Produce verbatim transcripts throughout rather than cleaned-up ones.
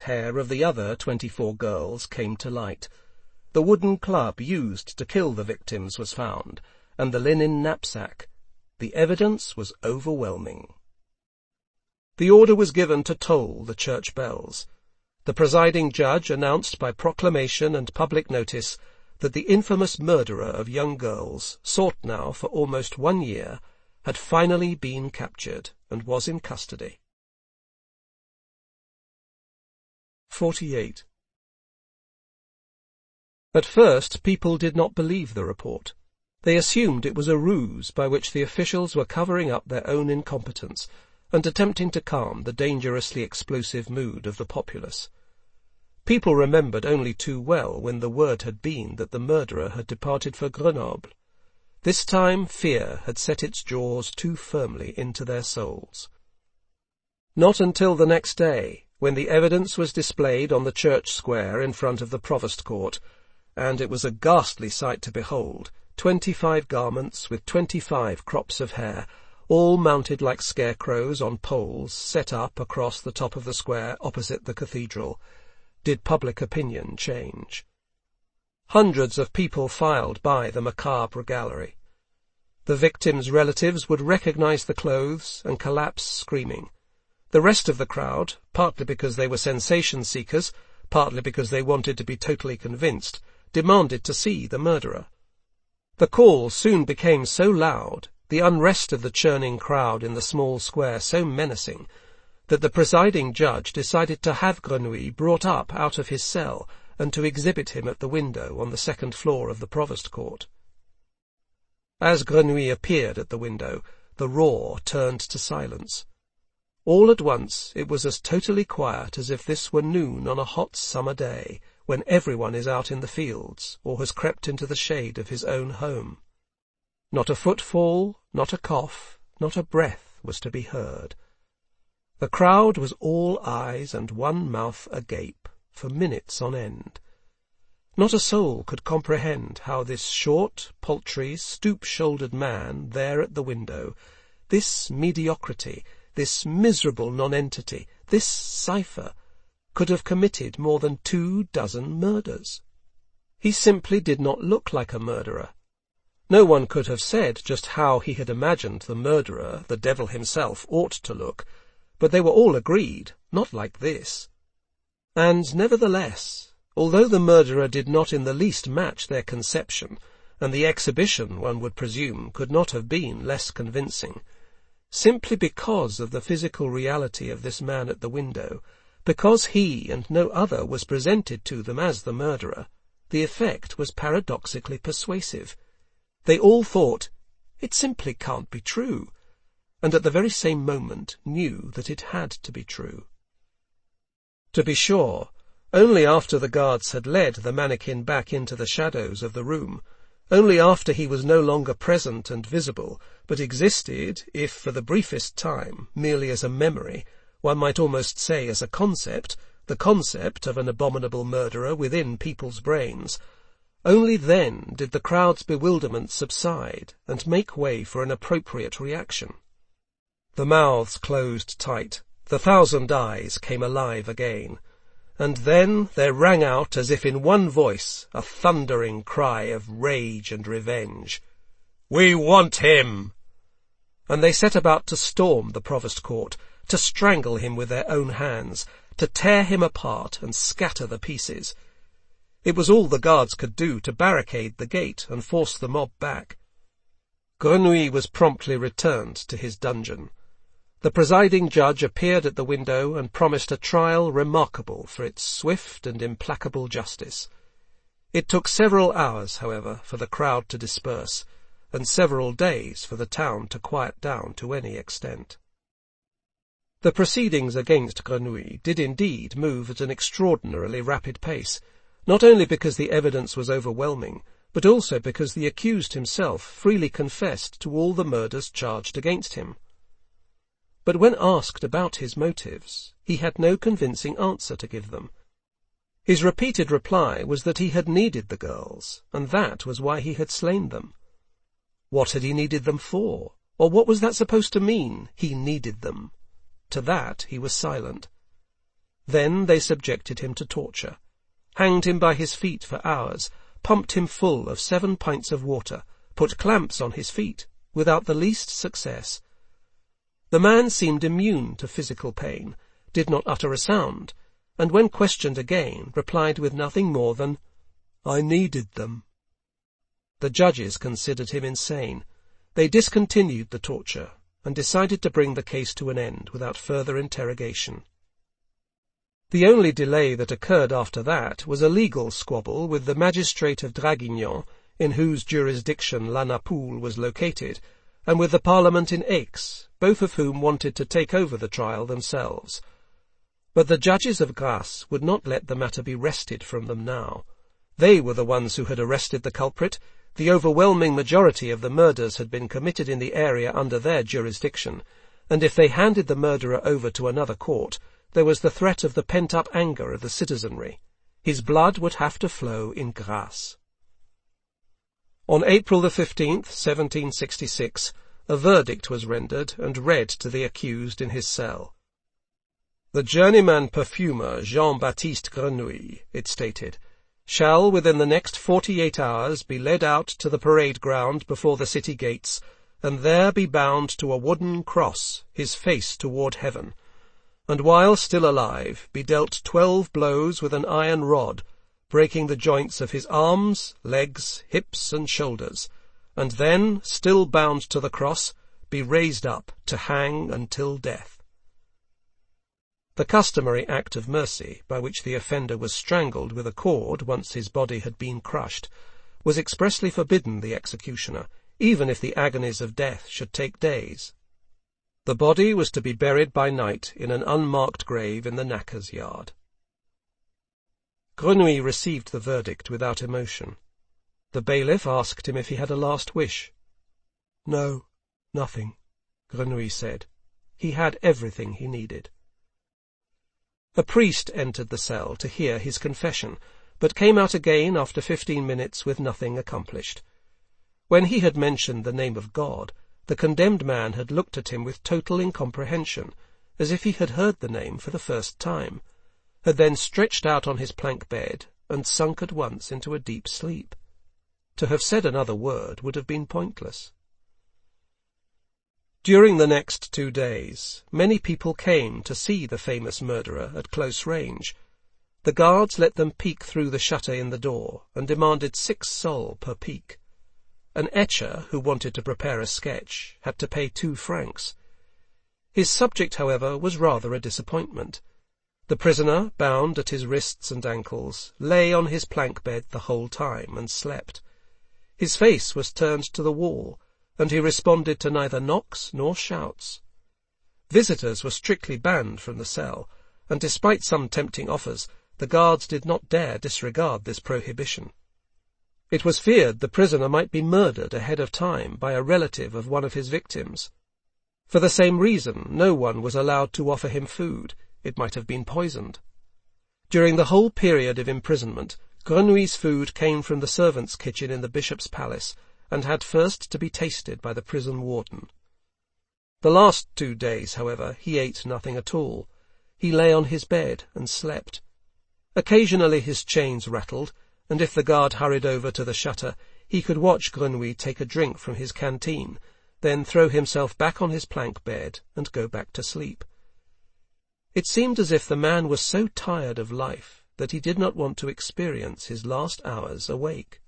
hair of the other twenty-four girls came to light. The wooden club used to kill the victims was found, and the linen knapsack. The evidence was overwhelming. The order was given to toll the church bells. The presiding judge announced by proclamation and public notice that the infamous murderer of young girls, sought now for almost one year, had finally been captured and was in custody. forty-eight. At first people did not believe the report. They assumed it was a ruse by which the officials were covering up their own incompetence and attempting to calm the dangerously explosive mood of the populace. People remembered only too well when the word had been that the murderer had departed for Grenoble. This time fear had set its jaws too firmly into their souls. Not until the next day, when the evidence was displayed on the church square in front of the Provost Court, and it was a ghastly sight to behold, twenty-five garments with twenty-five crops of hair, all mounted like scarecrows on poles set up across the top of the square opposite the cathedral, did public opinion change. Hundreds of people filed by the macabre gallery. The victims' relatives would recognize the clothes and collapse screaming. The rest of the crowd, partly because they were sensation-seekers, partly because they wanted to be totally convinced, demanded to see the murderer. The call soon became so loud, the unrest of the churning crowd in the small square so menacing, that the presiding judge decided to have Grenouille brought up out of his cell and to exhibit him at the window on the second floor of the Provost Court. As Grenouille appeared at the window, the roar turned to silence. All at once it was as totally quiet as if this were noon on a hot summer day, when everyone is out in the fields, or has crept into the shade of his own home. Not a footfall, not a cough, not a breath was to be heard. The crowd was all eyes and one mouth agape, for minutes on end. Not a soul could comprehend how this short, paltry, stoop-shouldered man there at the window, this mediocrity, this miserable nonentity, this cipher, could have committed more than two dozen murders. He simply did not look like a murderer. No one could have said just how he had imagined the murderer, the devil himself, ought to look, but they were all agreed, not like this. And nevertheless, although the murderer did not in the least match their conception, and the exhibition, one would presume, could not have been less convincing, simply because of the physical reality of this man at the window, because he and no other was presented to them as the murderer, the effect was paradoxically persuasive. They all thought, "It simply can't be true," and at the very same moment knew that it had to be true. To be sure, only after the guards had led the mannequin back into the shadows of the room, only after he was no longer present and visible, but existed, if for the briefest time, merely as a memory, one might almost say as a concept, the concept of an abominable murderer within people's brains, only then did the crowd's bewilderment subside and make way for an appropriate reaction. The mouths closed tight, the thousand eyes came alive again, and then there rang out as if in one voice a thundering cry of rage and revenge. "We want him!" And they set about to storm the Provost Court, to strangle him with their own hands, to tear him apart and scatter the pieces. It was all the guards could do to barricade the gate and force the mob back. Grenouille was promptly returned to his dungeon. The presiding judge appeared at the window and promised a trial remarkable for its swift and implacable justice. It took several hours, however, for the crowd to disperse, and several days for the town to quiet down to any extent. The proceedings against Grenouille did indeed move at an extraordinarily rapid pace, not only because the evidence was overwhelming, but also because the accused himself freely confessed to all the murders charged against him. But when asked about his motives, he had no convincing answer to give them. His repeated reply was that he had needed the girls, and that was why he had slain them. What had he needed them for? Or what was that supposed to mean, he needed them? To that he was silent. Then they subjected him to torture, hanged him by his feet for hours, pumped him full of seven pints of water, put clamps on his feet, without the least success. The man seemed immune to physical pain, did not utter a sound, and when questioned again, replied with nothing more than, "I needed them." The judges considered him insane. They discontinued the torture, and decided to bring the case to an end without further interrogation. The only delay that occurred after that was a legal squabble with the magistrate of Draguignan, in whose jurisdiction La Napoule was located, and with the Parliament in Aix, both of whom wanted to take over the trial themselves. But the judges of Grasse would not let the matter be wrested from them now. They were the ones who had arrested the culprit. The overwhelming majority of the murders had been committed in the area under their jurisdiction, and if they handed the murderer over to another court, there was the threat of the pent-up anger of the citizenry. His blood would have to flow in Grasse. On April the fifteenth, seventeen sixty-six, a verdict was rendered and read to the accused in his cell. "The journeyman perfumer Jean-Baptiste Grenouille," it stated, "shall within the next forty-eight hours be led out to the parade ground before the city gates, and there be bound to a wooden cross, his face toward heaven, and while still alive be dealt twelve blows with an iron rod, breaking the joints of his arms, legs, hips, and shoulders, and then, still bound to the cross, be raised up to hang until death." The customary act of mercy, by which the offender was strangled with a cord once his body had been crushed, was expressly forbidden the executioner, even if the agonies of death should take days. The body was to be buried by night in an unmarked grave in the knacker's yard. Grenouille received the verdict without emotion. The bailiff asked him if he had a last wish. "No, nothing," Grenouille said. He had everything he needed. A priest entered the cell to hear his confession, but came out again after fifteen minutes with nothing accomplished. When he had mentioned the name of God, the condemned man had looked at him with total incomprehension, as if he had heard the name for the first time, had then stretched out on his plank bed and sunk at once into a deep sleep. To have said another word would have been pointless. During the next two days, many people came to see the famous murderer at close range. The guards let them peek through the shutter in the door, and demanded six sols per peek. An etcher, who wanted to prepare a sketch, had to pay two francs. His subject, however, was rather a disappointment. The prisoner, bound at his wrists and ankles, lay on his plank bed the whole time and slept. His face was turned to the wall, and he responded to neither knocks nor shouts. Visitors were strictly banned from the cell, and despite some tempting offers, the guards did not dare disregard this prohibition. It was feared the prisoner might be murdered ahead of time by a relative of one of his victims. For the same reason, no one was allowed to offer him food. It might have been poisoned. During the whole period of imprisonment, Grenouille's food came from the servants' kitchen in the bishop's palace, and had first to be tasted by the prison warden. The last two days, however, he ate nothing at all. He lay on his bed and slept. Occasionally his chains rattled, and if the guard hurried over to the shutter, he could watch Grenouille take a drink from his canteen, then throw himself back on his plank bed and go back to sleep. It seemed as if the man was so tired of life that he did not want to experience his last hours awake.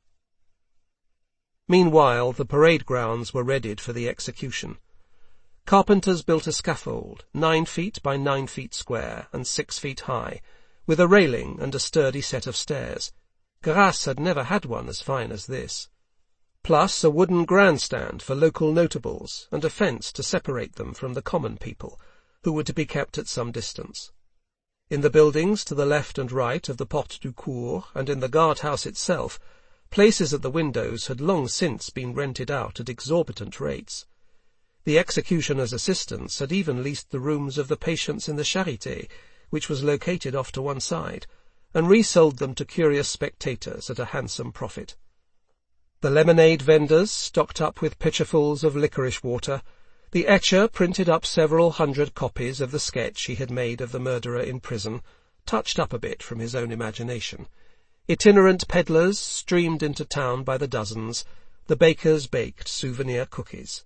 Meanwhile, the parade grounds were readied for the execution. Carpenters built a scaffold, nine feet by nine feet square and six feet high, with a railing and a sturdy set of stairs. Grasse had never had one as fine as this. Plus a wooden grandstand for local notables and a fence to separate them from the common people, who were to be kept at some distance. In the buildings to the left and right of the Porte du Cour and in the guardhouse itself, places at the windows had long since been rented out at exorbitant rates. The executioner's assistants had even leased the rooms of the patients in the Charité, which was located off to one side, and resold them to curious spectators at a handsome profit. The lemonade vendors, stocked up with pitcherfuls of licorice water, The etcher printed up several hundred copies of the sketch he had made of the murderer in prison, touched up a bit from his own imagination. Itinerant peddlers streamed into town by the dozens. The bakers baked souvenir cookies.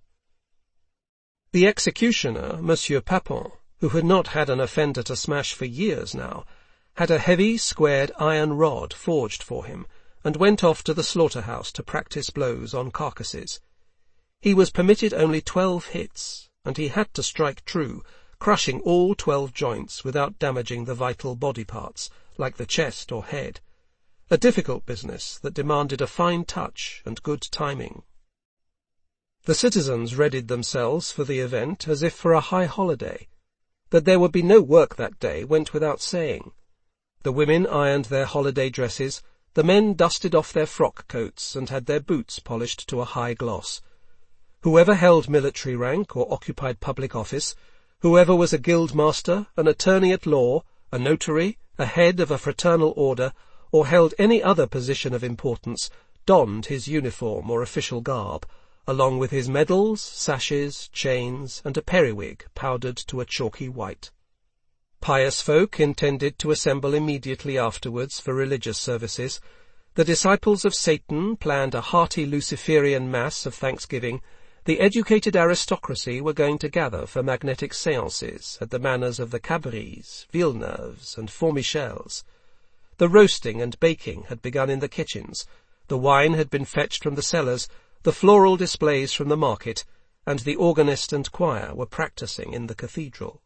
The executioner, Monsieur Papon, who had not had an offender to smash for years now, had a heavy, squared iron rod forged for him, and went off to the slaughterhouse to practice blows on carcasses. He was permitted only twelve hits, and he had to strike true, crushing all twelve joints without damaging the vital body parts, like the chest or head. A difficult business that demanded a fine touch and good timing. The citizens readied themselves for the event as if for a high holiday. That there would be no work that day went without saying. The women ironed their holiday dresses, the men dusted off their frock coats and had their boots polished to a high gloss. Whoever held military rank or occupied public office, whoever was a guild master, an attorney at law, a notary, a head of a fraternal order, or held any other position of importance, donned his uniform or official garb, along with his medals, sashes, chains, and a periwig powdered to a chalky white. Pious folk intended to assemble immediately afterwards for religious services. The disciples of Satan planned a hearty Luciferian mass of thanksgiving. The educated aristocracy were going to gather for magnetic seances at the manors of the Cabrys, Villeneuves, and Fourmichels. The roasting and baking had begun in the kitchens, the wine had been fetched from the cellars, the floral displays from the market, and the organist and choir were practising in the cathedral.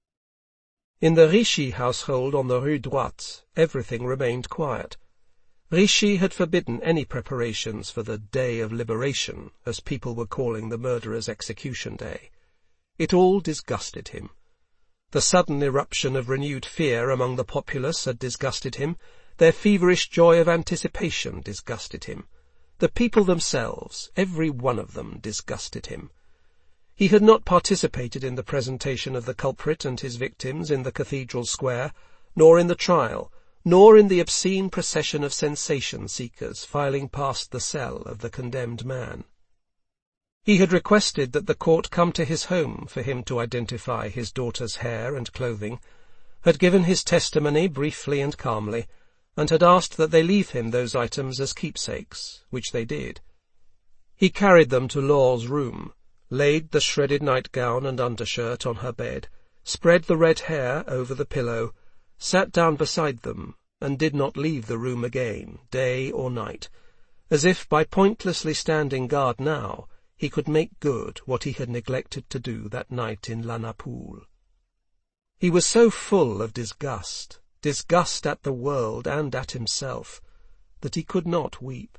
In the Ricci household on the Rue Droite, everything remained quiet. Ricci had forbidden any preparations for the Day of Liberation, as people were calling the murderer's execution day. It all disgusted him. The sudden eruption of renewed fear among the populace had disgusted him. Their feverish joy of anticipation disgusted him. The people themselves, every one of them, disgusted him. He had not participated in the presentation of the culprit and his victims in the cathedral square, nor in the trial, nor in the obscene procession of sensation-seekers filing past the cell of the condemned man. He had requested that the court come to his home for him to identify his daughter's hair and clothing, had given his testimony briefly and calmly, and had asked that they leave him those items as keepsakes, which they did. He carried them to Laur's room, laid the shredded nightgown and undershirt on her bed, spread the red hair over the pillow, sat down beside them, and did not leave the room again, day or night, as if by pointlessly standing guard now he could make good what he had neglected to do that night in La Napoule. He was so full of disgust, disgust at the world and at himself, that he could not weep.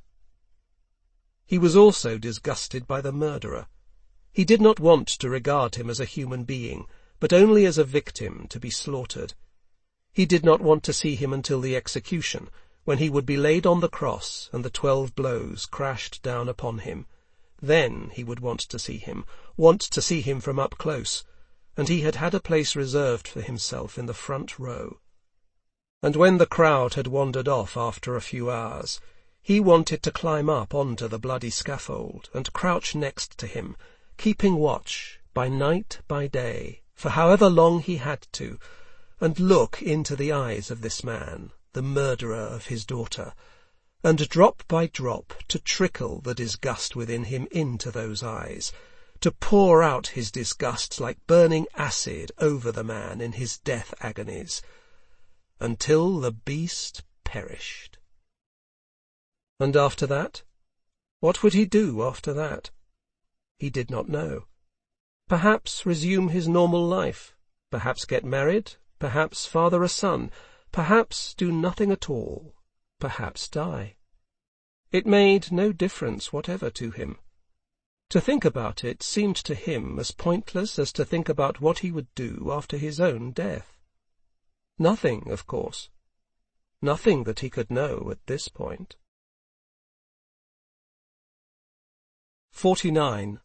He was also disgusted by the murderer. He did not want to regard him as a human being, but only as a victim to be slaughtered. He did not want to see him until the execution, when he would be laid on the cross and the twelve blows crashed down upon him. Then he would want to see him, want to see him from up close, and he had had a place reserved for himself in the front row. And when the crowd had wandered off after a few hours, he wanted to climb up onto the bloody scaffold and crouch next to him, keeping watch, by night, by day, for however long he had to, and look into the eyes of this man, the murderer of his daughter, and drop by drop to trickle the disgust within him into those eyes, to pour out his disgust like burning acid over the man in his death agonies, until the beast perished. And after that? What would he do after that? He did not know. Perhaps resume his normal life, perhaps get married, perhaps father a son, perhaps do nothing at all, perhaps die. It made no difference whatever to him. To think about it seemed to him as pointless as to think about what he would do after his own death. Nothing, of course. Nothing that he could know at this point. forty-nine.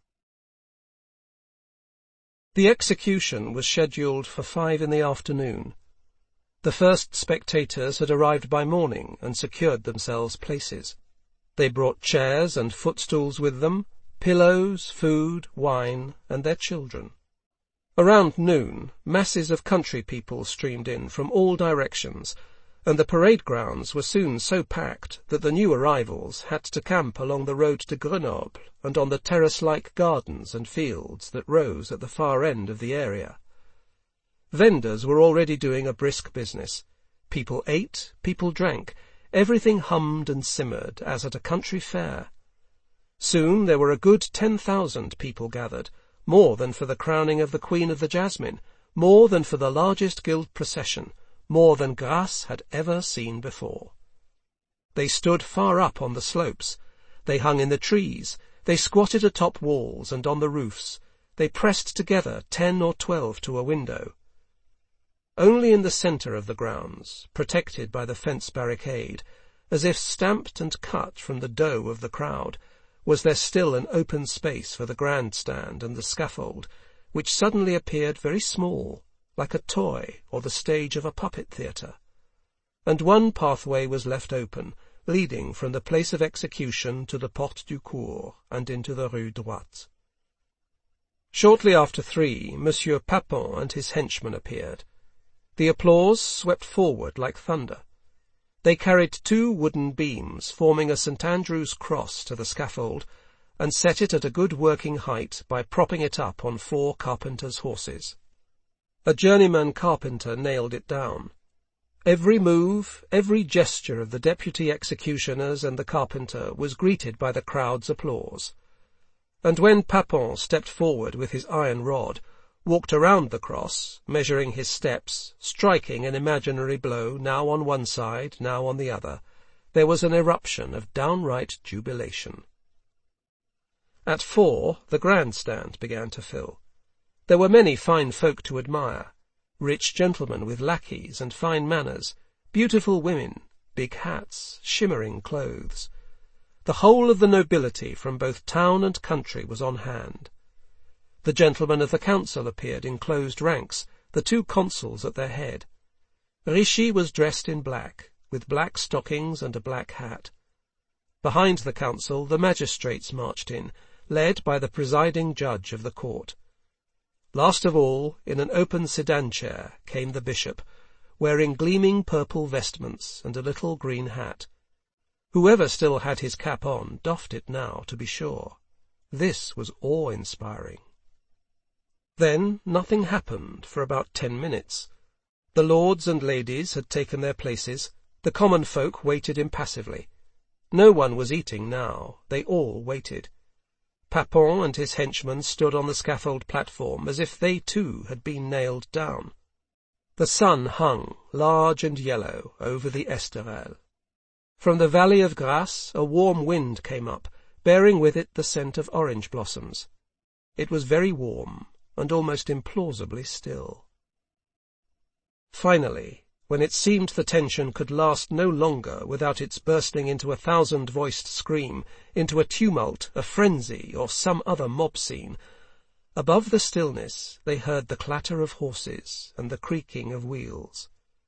The execution was scheduled for five in the afternoon. The first spectators had arrived by morning and secured themselves places. They brought chairs and footstools with them, pillows, food, wine, and their children. Around noon, masses of country people streamed in from all directions, and the parade grounds were soon so packed that the new arrivals had to camp along the road to Grenoble and on the terrace-like gardens and fields that rose at the far end of the area. Vendors were already doing a brisk business. People ate, people drank, everything hummed and simmered as at a country fair. Soon there were a good ten thousand people gathered, more than for the crowning of the Queen of the Jasmine, more than for the largest guild procession, more than Grasse had ever seen before. They stood far up on the slopes, they hung in the trees, they squatted atop walls and on the roofs, they pressed together ten or twelve to a window. Only in the centre of the grounds, protected by the fence barricade, as if stamped and cut from the dough of the crowd, was there still an open space for the grandstand and the scaffold, which suddenly appeared very small, like a toy or the stage of a puppet theatre. And one pathway was left open, leading from the place of execution to the Porte du Cours and into the Rue Droite. Shortly after three, Monsieur Papon and his henchmen appeared. The applause swept forward like thunder. They carried two wooden beams forming a Saint Andrew's cross to the scaffold, and set it at a good working height by propping it up on four carpenters' horses. A journeyman carpenter nailed it down. Every move, every gesture of the deputy executioners and the carpenter was greeted by the crowd's applause. And when Papon stepped forward with his iron rod, walked around the cross, measuring his steps, striking an imaginary blow now on one side, now on the other, there was an eruption of downright jubilation. At four, the grandstand began to fill. There were many fine folk to admire, rich gentlemen with lackeys and fine manners, beautiful women, big hats, shimmering clothes. The whole of the nobility from both town and country was on hand. The gentlemen of the council appeared in closed ranks, the two consuls at their head. Ricci was dressed in black, with black stockings and a black hat. Behind the council the magistrates marched in, led by the presiding judge of the court. Last of all, in an open sedan chair, came the bishop, wearing gleaming purple vestments and a little green hat. Whoever still had his cap on doffed it now, to be sure. This was awe-inspiring. Then nothing happened for about ten minutes. The lords and ladies had taken their places. The common folk waited impassively. No one was eating now. They all waited. Papon and his henchmen stood on the scaffold platform as if they too had been nailed down. The sun hung, large and yellow, over the Esterel. From the valley of Grasse a warm wind came up, bearing with it the scent of orange blossoms. It was very warm, and almost implausibly still. Finally, when it seemed the tension could last no longer without its bursting into a thousand-voiced scream, into a tumult, a frenzy, or some other mob scene, above the stillness they heard the clatter of horses and the creaking of wheels.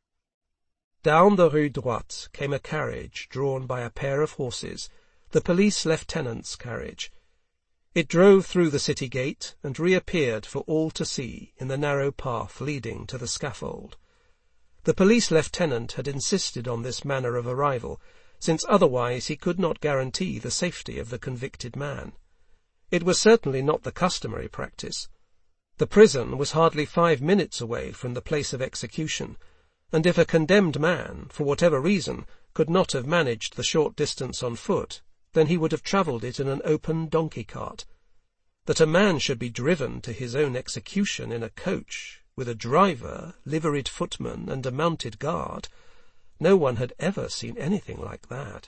Down the Rue Droite came a carriage drawn by a pair of horses, the police lieutenant's carriage. It drove through the city gate and reappeared for all to see in the narrow path leading to the scaffold. The police lieutenant had insisted on this manner of arrival, since otherwise he could not guarantee the safety of the convicted man. It was certainly not the customary practice. The prison was hardly five minutes away from the place of execution, and if a condemned man, for whatever reason, could not have managed the short distance on foot, then he would have travelled it in an open donkey-cart. That a man should be driven to his own execution in a coach, with a driver, liveried footman, and a mounted guard, no one had ever seen anything like that.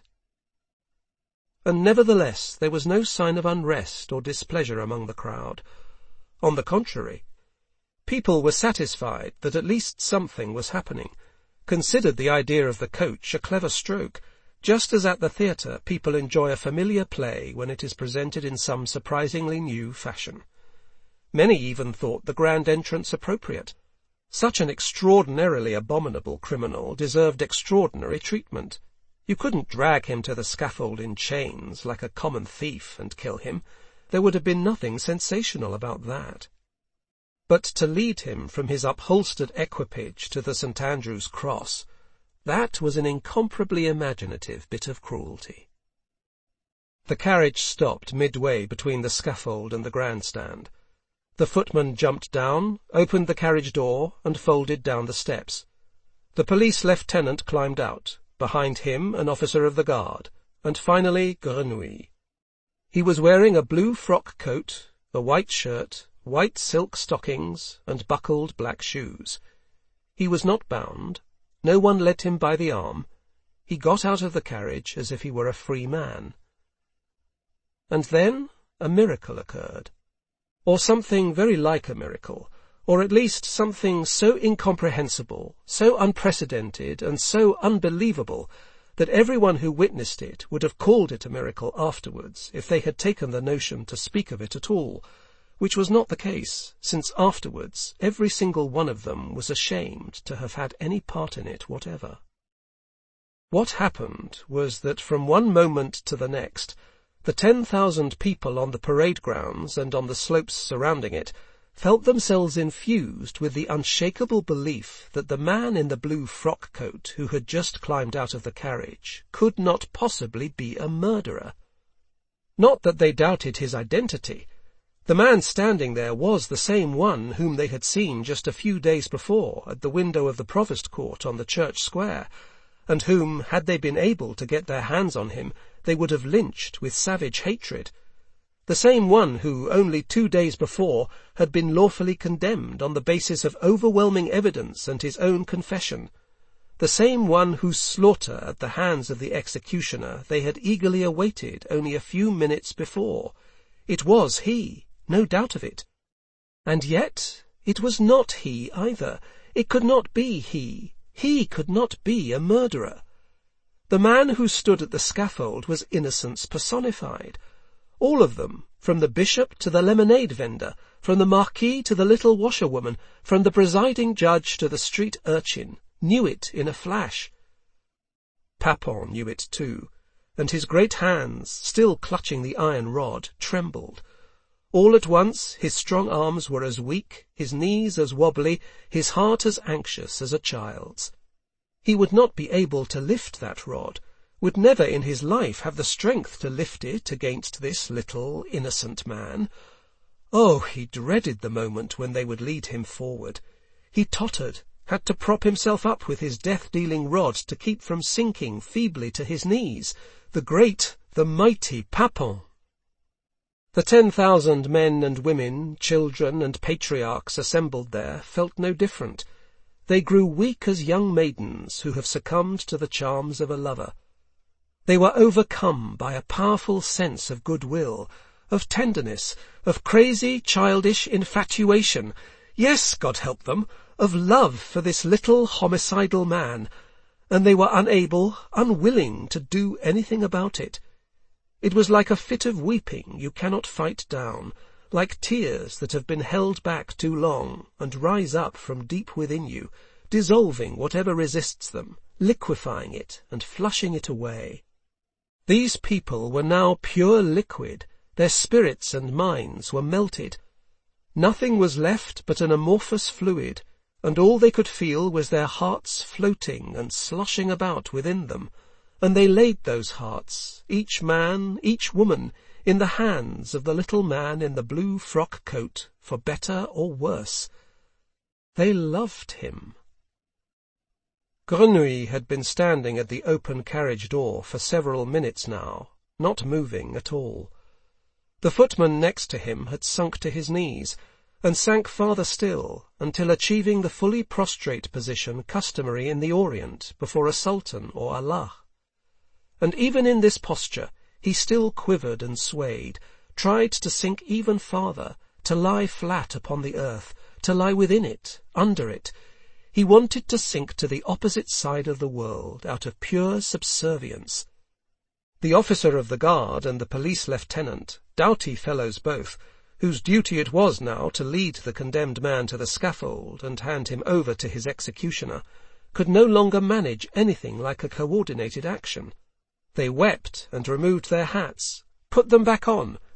And nevertheless there was no sign of unrest or displeasure among the crowd. On the contrary, people were satisfied that at least something was happening, considered the idea of the coach a clever stroke, just as at the theatre people enjoy a familiar play when it is presented in some surprisingly new fashion. Many even thought the grand entrance appropriate. Such an extraordinarily abominable criminal deserved extraordinary treatment. You couldn't drag him to the scaffold in chains like a common thief and kill him. There would have been nothing sensational about that. But to lead him from his upholstered equipage to the St Andrew's Cross, that was an incomparably imaginative bit of cruelty. The carriage stopped midway between the scaffold and the grandstand. The footman jumped down, opened the carriage door, and folded down the steps. The police lieutenant climbed out, behind him an officer of the guard, and finally Grenouille. He was wearing a blue frock coat, a white shirt, white silk stockings, and buckled black shoes. He was not bound. No one led him by the arm. He got out of the carriage as if he were a free man. And then a miracle occurred, or something very like a miracle, or at least something so incomprehensible, so unprecedented, and so unbelievable that everyone who witnessed it would have called it a miracle afterwards if they had taken the notion to speak of it at all, which was not the case, since afterwards every single one of them was ashamed to have had any part in it whatever. What happened was that from one moment to the next, the ten thousand people on the parade grounds and on the slopes surrounding it felt themselves infused with the unshakable belief that the man in the blue frock-coat who had just climbed out of the carriage could not possibly be a murderer. Not that they doubted his identity. The man standing there was the same one whom they had seen just a few days before at the window of the Provost Court on the church square, and whom, had they been able to get their hands on him, they would have lynched with savage hatred. The same one who, only two days before, had been lawfully condemned on the basis of overwhelming evidence and his own confession. The same one whose slaughter at the hands of the executioner they had eagerly awaited only a few minutes before. It was he, no doubt of it. And yet it was not he either. It could not be he. He could not be a murderer. The man who stood at the scaffold was innocence personified. All of them, from the bishop to the lemonade vendor, from the marquis to the little washerwoman, from the presiding judge to the street urchin, knew it in a flash. Papon knew it too, and his great hands, still clutching the iron rod, trembled. All at once his strong arms were as weak, his knees as wobbly, his heart as anxious as a child's. He would not be able to lift that rod, would never in his life have the strength to lift it against this little, innocent man. Oh, he dreaded the moment when they would lead him forward. He tottered, had to prop himself up with his death-dealing rod to keep from sinking feebly to his knees. The great, the mighty Papon! The ten thousand men and women, children and patriarchs assembled there felt no different. They grew weak as young maidens who have succumbed to the charms of a lover. They were overcome by a powerful sense of goodwill, of tenderness, of crazy, childish infatuation, yes, God help them, of love for this little homicidal man, and they were unable, unwilling to do anything about it. It was like a fit of weeping you cannot fight down, like tears that have been held back too long and rise up from deep within you, dissolving whatever resists them, liquefying it and flushing it away. These people were now pure liquid, their spirits and minds were melted. Nothing was left but an amorphous fluid, and all they could feel was their hearts floating and sloshing about within them, and they laid those hearts, each man, each woman, in the hands of the little man in the blue frock-coat, for better or worse. They loved him. Grenouille had been standing at the open carriage door for several minutes now, not moving at all. The footman next to him had sunk to his knees, and sank farther still, until achieving the fully prostrate position customary in the Orient before a sultan or Allah. And even in this posture he still quivered and swayed, tried to sink even farther, to lie flat upon the earth, to lie within it, under it. He wanted to sink to the opposite side of the world out of pure subservience. The officer of the guard and the police lieutenant, doughty fellows both, whose duty it was now to lead the condemned man to the scaffold and hand him over to his executioner, could no longer manage anything like a coordinated action. They wept and removed their hats, put them back on,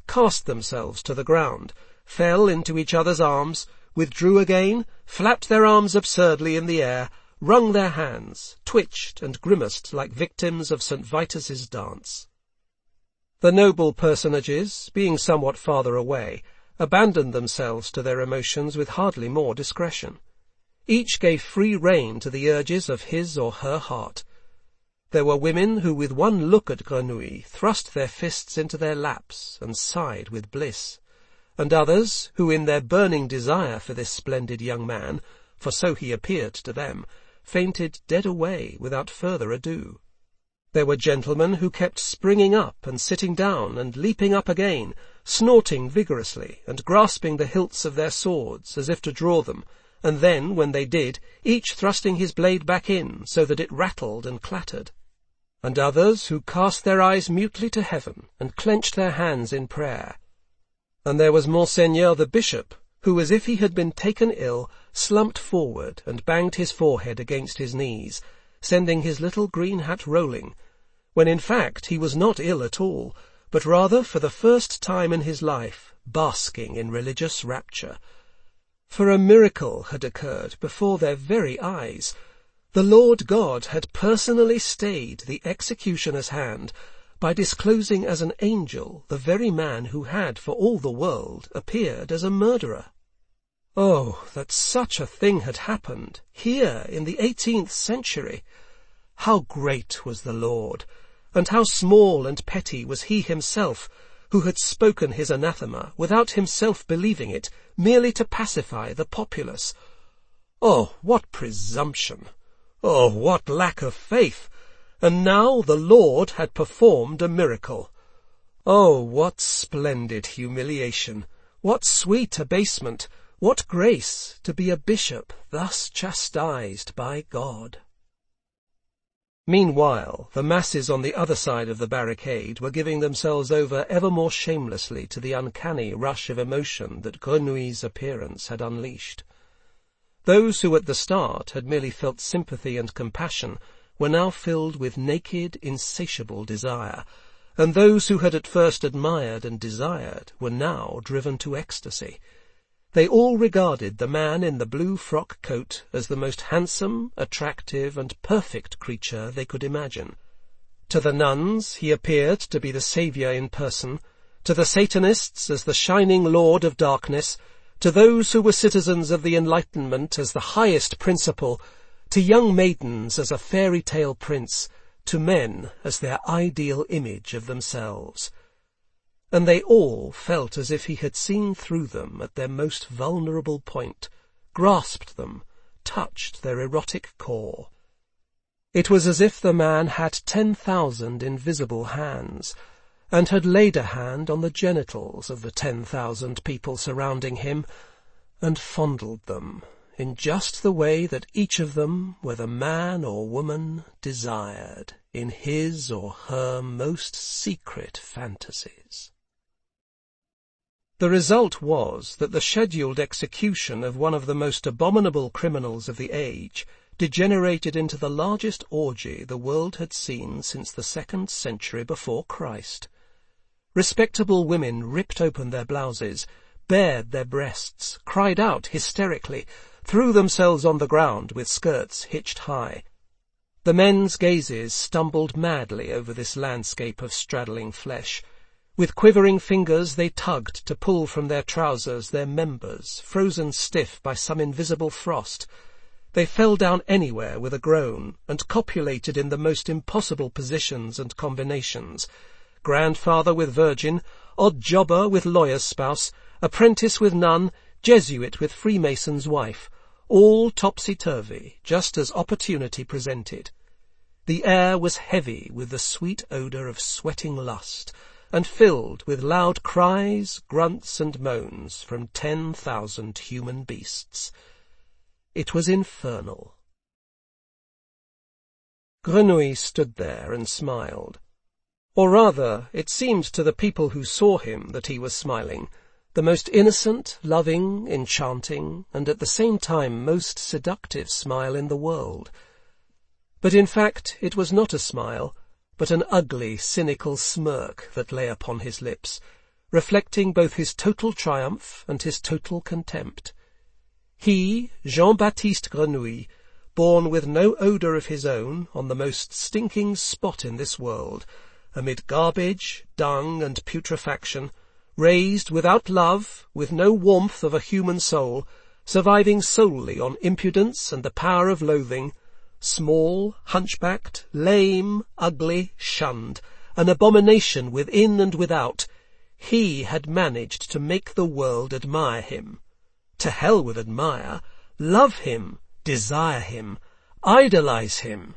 cast themselves to the ground, fell into each other's arms, withdrew again, flapped their arms absurdly in the air, wrung their hands, twitched and grimaced like victims of Saint Vitus's dance. The noble personages, being somewhat farther away, abandoned themselves to their emotions with hardly more discretion. Each gave free rein to the urges of his or her heart. There were women who with one look at Grenouille thrust their fists into their laps and sighed with bliss, and others who in their burning desire for this splendid young man, for so he appeared to them, fainted dead away without further ado. There were gentlemen who kept springing up and sitting down and leaping up again, snorting vigorously and grasping the hilts of their swords as if to draw them, and then, when they did, each thrusting his blade back in so that it rattled and clattered. And others who cast their eyes mutely to heaven and clenched their hands in prayer. And there was Monseigneur the Bishop, who, as if he had been taken ill, slumped forward and banged his forehead against his knees, sending his little green hat rolling, when in fact he was not ill at all, but rather for the first time in his life basking in religious rapture. For a miracle had occurred before their very eyes. The Lord God had personally stayed the executioner's hand by disclosing as an angel the very man who had for all the world appeared as a murderer. Oh, that such a thing had happened, here in the eighteenth century! How great was the Lord, and how small and petty was he himself, who had spoken his anathema without himself believing it, merely to pacify the populace. Oh, what presumption! Oh, what lack of faith! And now the Lord had performed a miracle. Oh, what splendid humiliation! What sweet abasement! What grace to be a bishop thus chastised by God! Meanwhile, the masses on the other side of the barricade were giving themselves over ever more shamelessly to the uncanny rush of emotion that Grenouille's appearance had unleashed. Those who at the start had merely felt sympathy and compassion were now filled with naked, insatiable desire, and those who had at first admired and desired were now driven to ecstasy. They all regarded the man in the blue frock coat as the most handsome, attractive, and perfect creature they could imagine. To the nuns he appeared to be the Saviour in person, to the Satanists as the shining Lord of darkness, to those who were citizens of the Enlightenment as the highest principle, to young maidens as a fairy-tale prince, to men as their ideal image of themselves. And they all felt as if he had seen through them at their most vulnerable point, grasped them, touched their erotic core. It was as if the man had ten thousand invisible hands, and had laid a hand on the genitals of the ten thousand people surrounding him, and fondled them in just the way that each of them, whether man or woman, desired in his or her most secret fantasies. The result was that the scheduled execution of one of the most abominable criminals of the age degenerated into the largest orgy the world had seen since the second century before Christ. Respectable women ripped open their blouses, bared their breasts, cried out hysterically, threw themselves on the ground with skirts hitched high. The men's gazes stumbled madly over this landscape of straddling flesh. With quivering fingers they tugged to pull from their trousers their members, frozen stiff by some invisible frost. They fell down anywhere with a groan, and copulated in the most impossible positions and combinations. Grandfather with virgin, odd jobber with lawyer's spouse, apprentice with nun, Jesuit with Freemason's wife, all topsy-turvy, just as opportunity presented. The air was heavy with the sweet odour of sweating lust, and filled with loud cries, grunts, and moans from ten thousand human beasts. It was infernal. Grenouille stood there and smiled. Or rather, it seemed to the people who saw him that he was smiling, the most innocent, loving, enchanting, and at the same time most seductive smile in the world. But in fact it was not a smile, but an ugly, cynical smirk that lay upon his lips, reflecting both his total triumph and his total contempt. He, Jean-Baptiste Grenouille, born with no odour of his own on the most stinking spot in this world, amid garbage, dung, and putrefaction, raised without love, with no warmth of a human soul, surviving solely on impudence and the power of loathing, small, hunchbacked, lame, ugly, shunned, an abomination within and without, he had managed to make the world admire him. To hell with admire, love him, desire him, idolize him.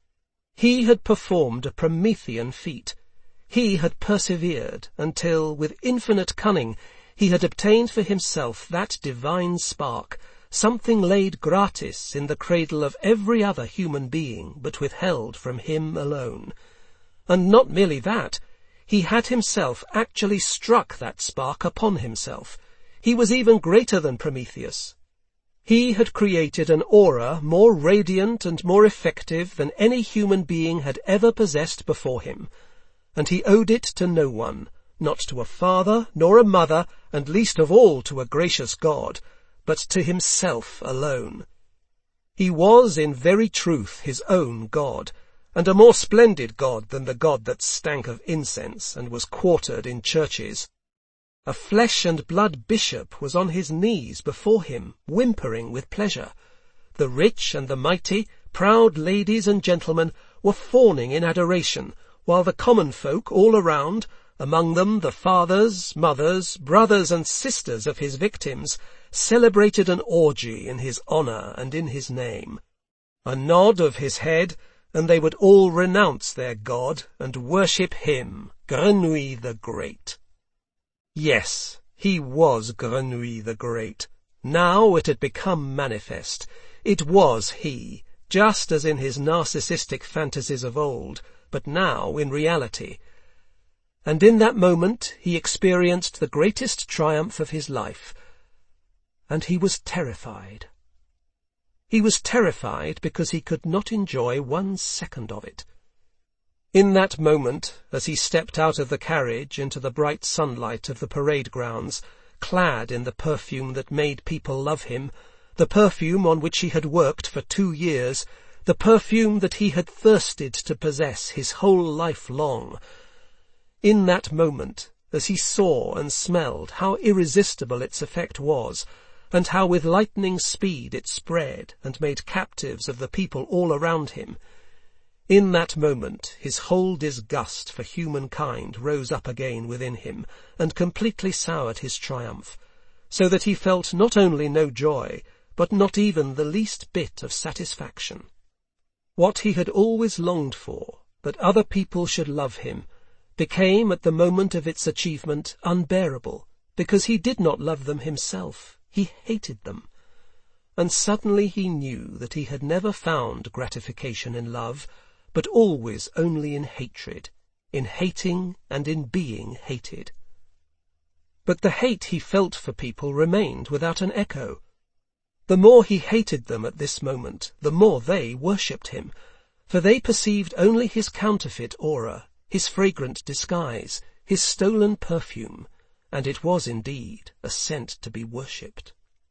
He had performed a Promethean feat. He had persevered until, with infinite cunning, he had obtained for himself that divine spark, something laid gratis in the cradle of every other human being, but withheld from him alone. And not merely that, he had himself actually struck that spark upon himself. He was even greater than Prometheus. He had created an aura more radiant and more effective than any human being had ever possessed before him, and he owed it to no one, not to a father nor a mother, and least of all to a gracious God, but to himself alone. He was in very truth his own God, and a more splendid God than the God that stank of incense and was quartered in churches. A flesh-and-blood bishop was on his knees before him, whimpering with pleasure. The rich and the mighty, proud ladies and gentlemen, were fawning in adoration, while the common folk all around, among them the fathers, mothers, brothers and sisters of his victims, celebrated an orgy in his honour and in his name. A nod of his head, and they would all renounce their God and worship him, Grenouille the Great. Yes, he was Grenouille the Great. Now it had become manifest. It was he, just as in his narcissistic fantasies of old, but now in reality. And in that moment he experienced the greatest triumph of his life. And he was terrified. He was terrified because he could not enjoy one second of it. In that moment, as he stepped out of the carriage into the bright sunlight of the parade grounds, clad in the perfume that made people love him, the perfume on which he had worked for two years, the perfume that he had thirsted to possess his whole life long, in that moment, as he saw and smelled how irresistible its effect was, and how with lightning speed it spread and made captives of the people all around him, in that moment his whole disgust for humankind rose up again within him, and completely soured his triumph, so that he felt not only no joy, but not even the least bit of satisfaction. What he had always longed for, that other people should love him, became at the moment of its achievement unbearable, because he did not love them himself, he hated them. And suddenly he knew that he had never found gratification in love, but always only in hatred, in hating and in being hated. But the hate he felt for people remained without an echo. The more he hated them at this moment, the more they worshipped him, for they perceived only his counterfeit aura, his fragrant disguise, his stolen perfume, and it was indeed a scent to be worshipped.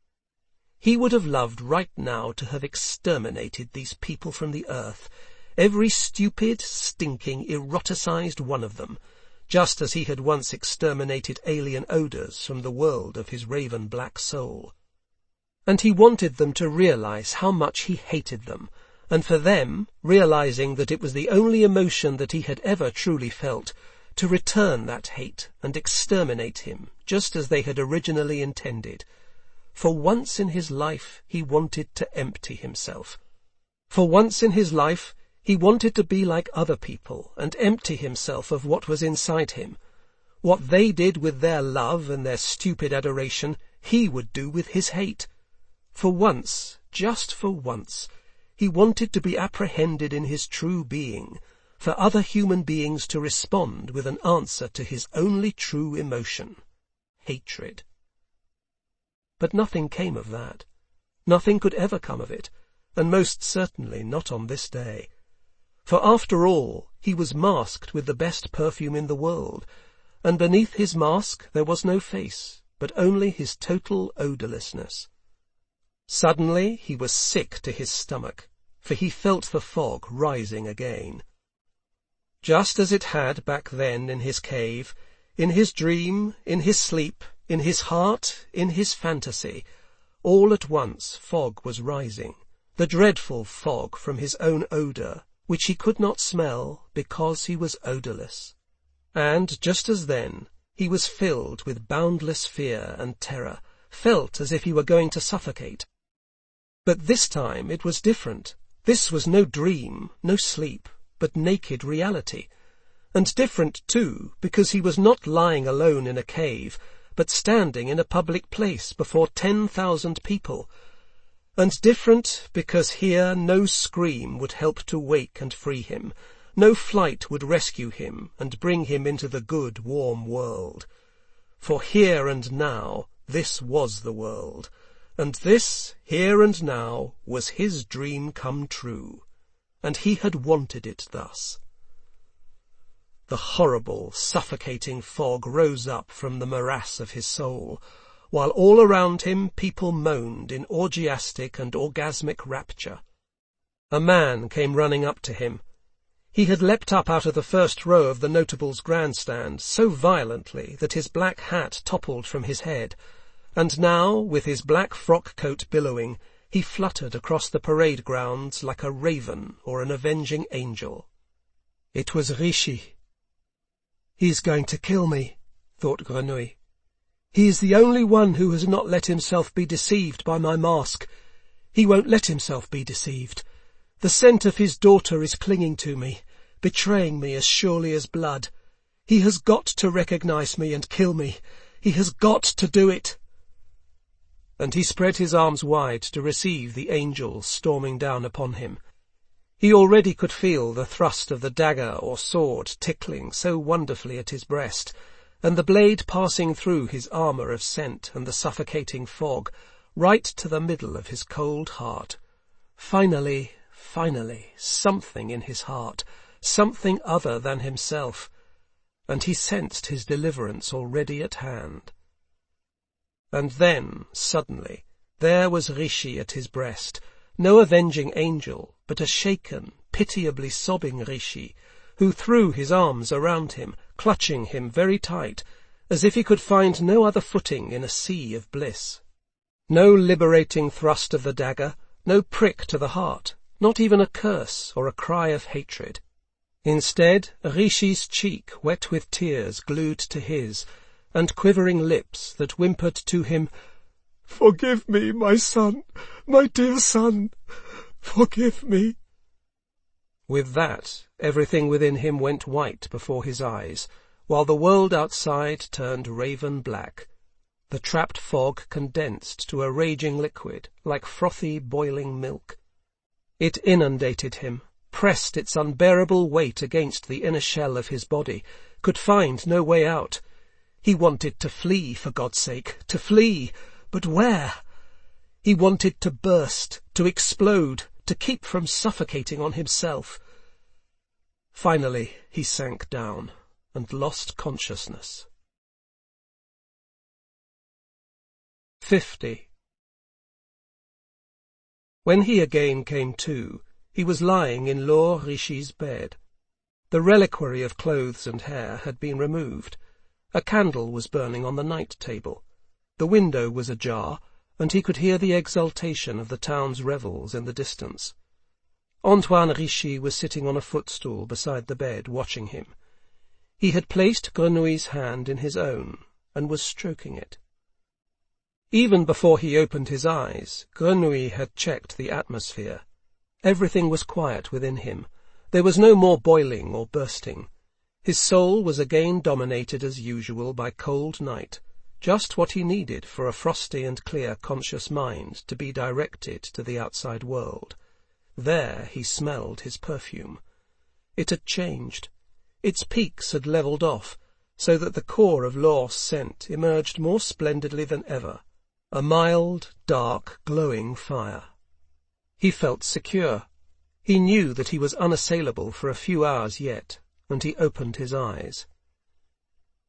He would have loved right now to have exterminated these people from the earth, every stupid, stinking, eroticized one of them, just as he had once exterminated alien odours from the world of his raven-black soul. And he wanted them to realize how much he hated them, and for them, realizing that it was the only emotion that he had ever truly felt, to return that hate and exterminate him, just as they had originally intended. For once in his life he wanted to empty himself. For once in his life he wanted to be like other people and empty himself of what was inside him. What they did with their love and their stupid adoration, he would do with his hate. For once, just for once, he wanted to be apprehended in his true being, for other human beings to respond with an answer to his only true emotion, hatred. But nothing came of that. Nothing could ever come of it, and most certainly not on this day. For after all, he was masked with the best perfume in the world, and beneath his mask there was no face, but only his total odorlessness. Suddenly he was sick to his stomach, for he felt the fog rising again. Just as it had back then in his cave, in his dream, in his sleep, in his heart, in his fantasy, all at once fog was rising, the dreadful fog from his own odour, which he could not smell because he was odourless. And just as then, he was filled with boundless fear and terror, felt as if he were going to suffocate. But this time it was different. This was no dream, no sleep, but naked reality. And different, too, because he was not lying alone in a cave, but standing in a public place before ten thousand people. And different because here no scream would help to wake and free him, no flight would rescue him and bring him into the good, warm world. For here and now, this was the world, and this, here and now, was his dream come true, and he had wanted it thus. The horrible, suffocating fog rose up from the morass of his soul, while all around him people moaned in orgiastic and orgasmic rapture. A man came running up to him. He had leapt up out of the first row of the notables' grandstand so violently that his black hat toppled from his head, and now, with his black frock-coat billowing, he fluttered across the parade grounds like a raven or an avenging angel. It was Rishi. "He's going to kill me," thought Grenouille. "He is the only one who has not let himself be deceived by my mask. He won't let himself be deceived. The scent of his daughter is clinging to me, betraying me as surely as blood. He has got to recognize me and kill me. He has got to do it." And he spread his arms wide to receive the angel storming down upon him. He already could feel the thrust of the dagger or sword tickling so wonderfully at his breast, and the blade passing through his armour of scent and the suffocating fog, right to the middle of his cold heart. Finally, finally, something in his heart, something other than himself, and he sensed his deliverance already at hand. And then, suddenly, there was Rishi at his breast, no avenging angel, but a shaken, pitiably sobbing Rishi, who threw his arms around him, clutching him very tight, as if he could find no other footing in a sea of bliss. No liberating thrust of the dagger, no prick to the heart, not even a curse or a cry of hatred. Instead, Rishi's cheek wet with tears glued to his, and quivering lips that whimpered to him, "Forgive me, my son, my dear son, forgive me." With that, everything within him went white before his eyes, while the world outside turned raven black. The trapped fog condensed to a raging liquid, like frothy boiling milk. It inundated him, pressed its unbearable weight against the inner shell of his body, could find no way out. He wanted to flee, for God's sake, to flee, but where? He wanted to burst, to explode, to keep from suffocating on himself. Finally he sank down and lost consciousness. Fifty. When he again came to, he was lying in Lord Rishi's bed. The reliquary of clothes and hair had been removed. A candle was burning on the night table. The window was ajar, and he could hear the exultation of the town's revels in the distance. Antoine Richi was sitting on a footstool beside the bed, watching him. He had placed Grenouille's hand in his own, and was stroking it. Even before he opened his eyes, Grenouille had checked the atmosphere. Everything was quiet within him. There was no more boiling or bursting. His soul was again dominated as usual by cold night, just what he needed for a frosty and clear conscious mind to be directed to the outside world. There he smelled his perfume. It had changed. Its peaks had levelled off, so that the core of Lor's scent emerged more splendidly than ever, a mild, dark, glowing fire. He felt secure. He knew that he was unassailable for a few hours yet, and he opened his eyes.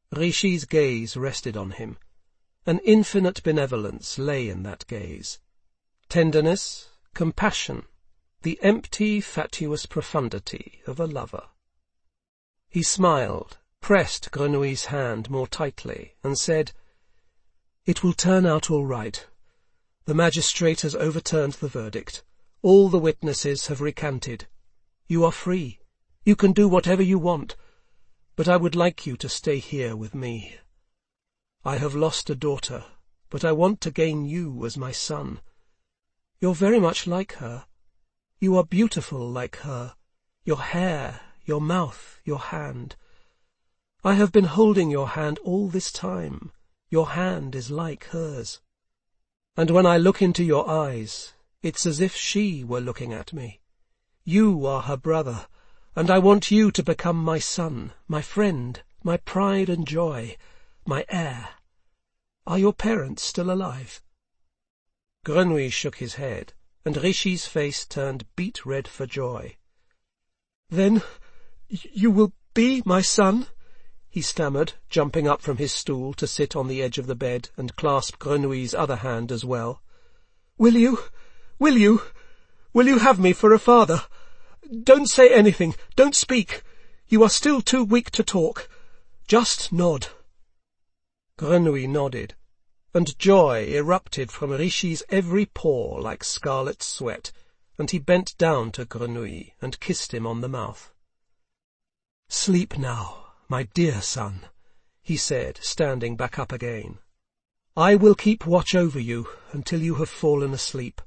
Richie's gaze rested on him. An infinite benevolence lay in that gaze. Tenderness, compassion, the empty, fatuous profundity of a lover. He smiled, pressed Grenouille's hand more tightly, and said, "It will turn out all right. The magistrate has overturned the verdict. All the witnesses have recanted. You are free. You can do whatever you want. But I would like you to stay here with me. I have lost a daughter, but I want to gain you as my son. You're very much like her. You are beautiful like her. Your hair, your mouth, your hand. I have been holding your hand all this time. Your hand is like hers. And when I look into your eyes, it's as if she were looking at me. You are her brother, and I want you to become my son, my friend, my pride and joy, my heir. Are your parents still alive?" Grenouille shook his head, and Richie's face turned beet-red for joy. "Then you will be my son?" he stammered, jumping up from his stool to sit on the edge of the bed and clasp Grenouille's other hand as well. "Will you? Will you? Will you have me for a father? Don't say anything. Don't speak. You are still too weak to talk. Just nod." Grenouille nodded, and joy erupted from Richie's every pore like scarlet sweat, and he bent down to Grenouille and kissed him on the mouth. "Sleep now, my dear son," he said, standing back up again. "I will keep watch over you until you have fallen asleep."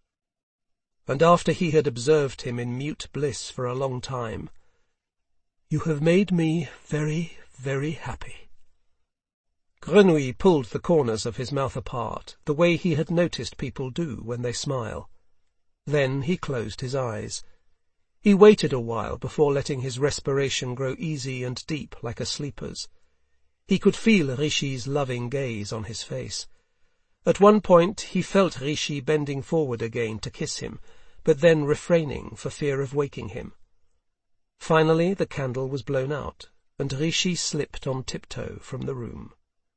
And after he had observed him in mute bliss for a long time, "You have made me very, very happy." Grenouille pulled the corners of his mouth apart, the way he had noticed people do when they smile. Then he closed his eyes. He waited a while before letting his respiration grow easy and deep like a sleeper's. He could feel Richie's loving gaze on his face. At one point he felt Richie bending forward again to kiss him, but then refraining for fear of waking him. Finally the candle was blown out, and Richie slipped on tiptoe from the room.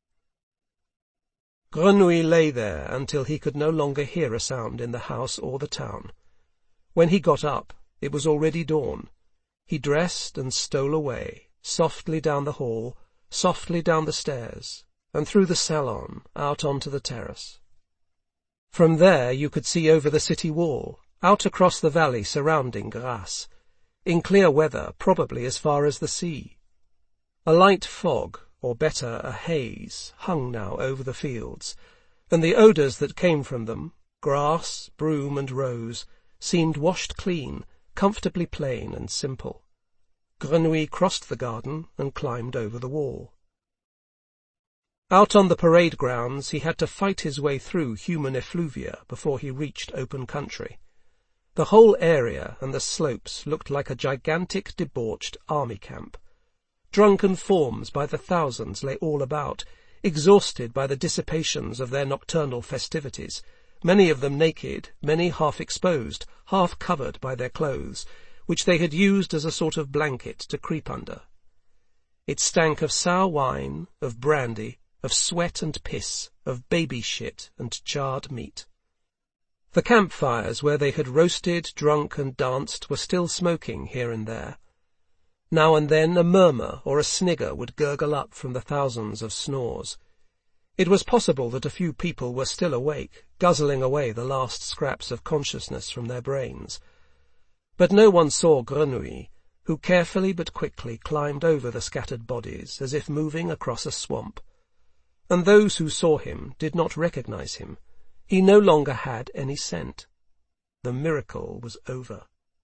Grenouille lay there until he could no longer hear a sound in the house or the town. When he got up, it was already dawn. He dressed and stole away, softly down the hall, softly down the stairs, and through the salon, out onto the terrace. From there you could see over the city wall, out across the valley surrounding Grasse, in clear weather probably as far as the sea. A light fog, or better a haze, hung now over the fields, and the odours that came from them, grass, broom and rose, seemed washed clean, comfortably plain and simple. Grenouille crossed the garden and climbed over the wall. Out on the parade grounds he had to fight his way through human effluvia before he reached open country. The whole area and the slopes looked like a gigantic debauched army camp. Drunken forms by the thousands lay all about, exhausted by the dissipations of their nocturnal festivities, many of them naked, many half exposed, half covered by their clothes, which they had used as a sort of blanket to creep under. It stank of sour wine, of brandy, of sweat and piss, of baby shit and charred meat. The campfires where they had roasted, drunk and danced were still smoking here and there. Now and then a murmur or a snigger would gurgle up from the thousands of snores. It was possible that a few people were still awake, guzzling away the last scraps of consciousness from their brains. But no one saw Grenouille, who carefully but quickly climbed over the scattered bodies as if moving across a swamp. And those who saw him did not recognize him. He no longer had any scent. The miracle was over.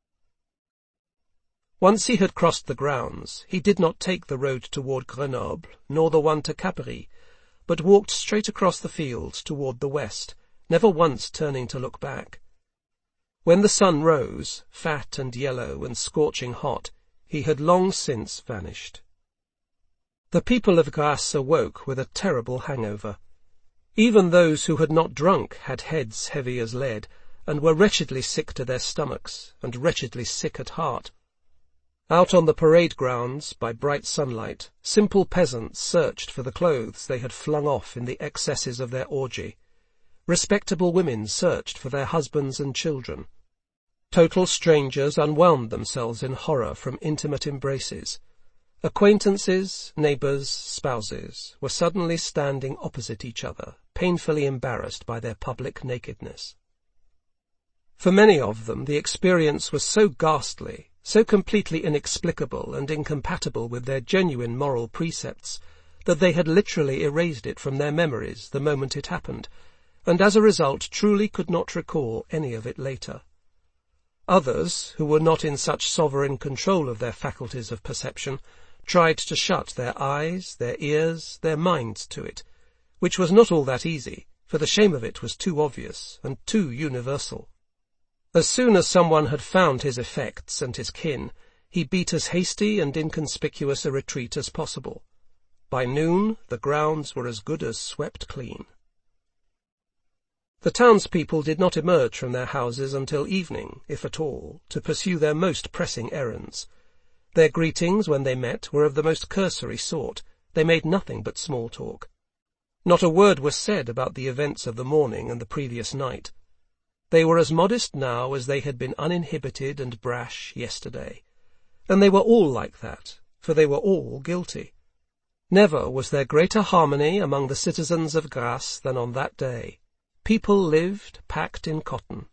Once he had crossed the grounds, he did not take the road toward Grenoble, nor the one to Capri, but walked straight across the fields toward the west, never once turning to look back. When the sun rose, fat and yellow and scorching hot, he had long since vanished. The people of Grasse awoke with a terrible hangover. Even those who had not drunk had heads heavy as lead, and were wretchedly sick to their stomachs, and wretchedly sick at heart. Out on the parade grounds, by bright sunlight, simple peasants searched for the clothes they had flung off in the excesses of their orgy. Respectable women searched for their husbands and children. Total strangers unwound themselves in horror from intimate embraces. Acquaintances, neighbours, spouses were suddenly standing opposite each other, painfully embarrassed by their public nakedness. For many of them the experience was so ghastly, so completely inexplicable and incompatible with their genuine moral precepts, that they had literally erased it from their memories the moment it happened, and as a result truly could not recall any of it later. Others, who were not in such sovereign control of their faculties of perception, tried to shut their eyes, their ears, their minds to it, which was not all that easy, for the shame of it was too obvious and too universal. As soon as someone had found his effects and his kin, he beat as hasty and inconspicuous a retreat as possible. By noon the grounds were as good as swept clean. The townspeople did not emerge from their houses until evening, if at all, to pursue their most pressing errands. Their greetings when they met were of the most cursory sort. They made nothing but small talk. Not a word was said about the events of the morning and the previous night. They were as modest now as they had been uninhibited and brash yesterday. And they were all like that, for they were all guilty. Never was there greater harmony among the citizens of Grasse than on that day. People lived packed in cotton.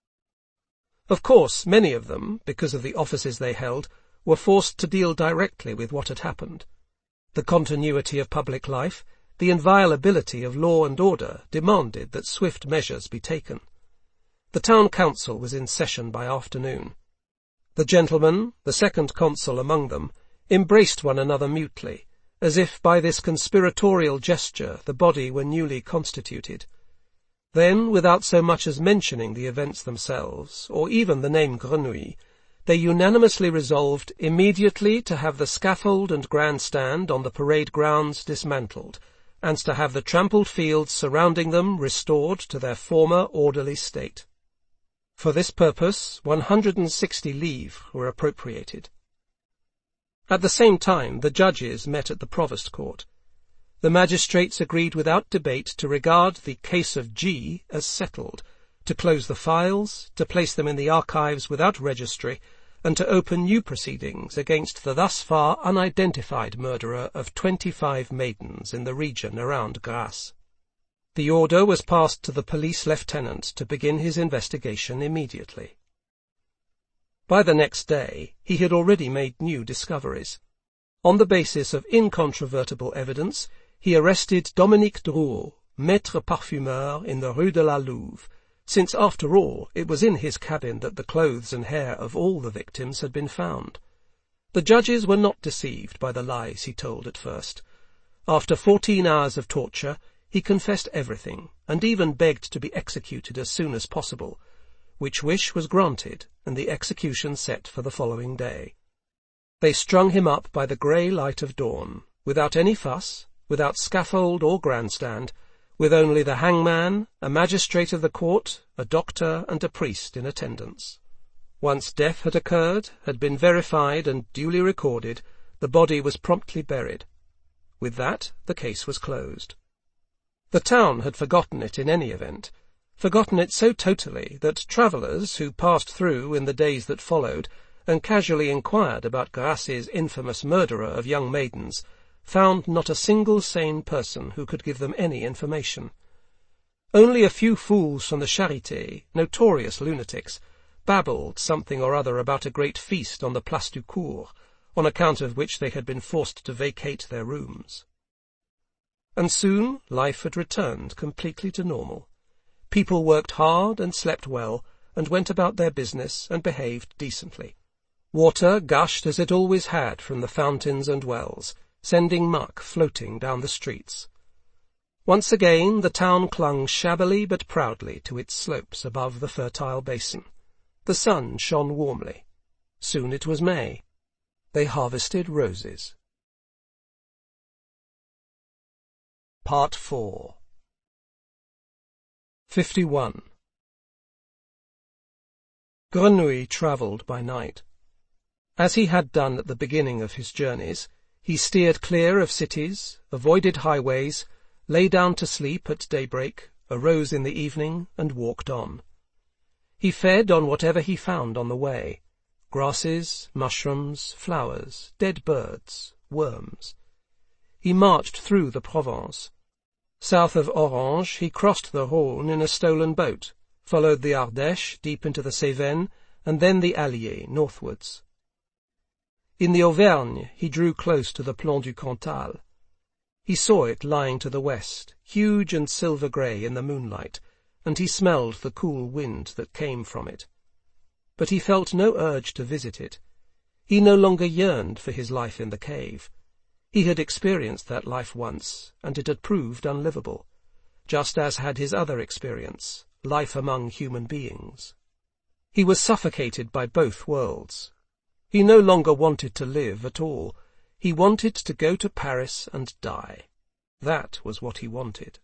Of course, many of them, because of the offices they held, were forced to deal directly with what had happened. The continuity of public life, the inviolability of law and order, demanded that swift measures be taken. The town council was in session by afternoon. The gentlemen, the second consul among them, embraced one another mutely, as if by this conspiratorial gesture the body were newly constituted. Then, without so much as mentioning the events themselves, or even the name Grenouille, they unanimously resolved immediately to have the scaffold and grandstand on the parade grounds dismantled, and to have the trampled fields surrounding them restored to their former orderly state. For this purpose, one hundred and sixty livres were appropriated. At the same time, the judges met at the provost court. The magistrates agreed without debate to regard the case of G as settled, to close the files, to place them in the archives without registry, and to open new proceedings against the thus far unidentified murderer of twenty-five maidens in the region around Grasse. The order was passed to the police lieutenant to begin his investigation immediately. By the next day he had already made new discoveries. On the basis of incontrovertible evidence, he arrested Dominique Drouot, maître parfumeur in the Rue de la Louve, since after all it was in his cabin that the clothes and hair of all the victims had been found. The judges were not deceived by the lies he told at first. After fourteen hours of torture, he confessed everything, and even begged to be executed as soon as possible, which wish was granted, and the execution set for the following day. They strung him up by the grey light of dawn, without any fuss, without scaffold or grandstand, with only the hangman, a magistrate of the court, a doctor, and a priest in attendance. Once death had occurred, had been verified and duly recorded, the body was promptly buried. With that, the case was closed. The town had forgotten it in any event, forgotten it so totally that travellers who passed through in the days that followed and casually inquired about Grasse's infamous murderer of young maidens found not a single sane person who could give them any information. Only a few fools from the Charité, notorious lunatics, babbled something or other about a great feast on the Place du Cours, on account of which they had been forced to vacate their rooms. And soon life had returned completely to normal. People worked hard and slept well, and went about their business and behaved decently. Water gushed as it always had from the fountains and wells, sending muck floating down the streets. Once again the town clung shabbily but proudly to its slopes above the fertile basin. The sun shone warmly. Soon it was May. They harvested roses. Part four. Fifty-one. Grenouille travelled by night. As he had done at the beginning of his journeys, he steered clear of cities, avoided highways, lay down to sleep at daybreak, arose in the evening, and walked on. He fed on whatever he found on the way: grasses, mushrooms, flowers, dead birds, worms. He marched through the Provence. South of Orange, he crossed the Rhône in a stolen boat, followed the Ardèche deep into the Cévennes, and then the Allier northwards. In the Auvergne, he drew close to the Plan du Cantal. He saw it lying to the west, huge and silver-grey in the moonlight, and he smelled the cool wind that came from it. But he felt no urge to visit it. He no longer yearned for his life in the cave. He had experienced that life once, and it had proved unlivable, just as had his other experience, life among human beings. He was suffocated by both worlds. He no longer wanted to live at all. He wanted to go to Paris and die. That was what he wanted.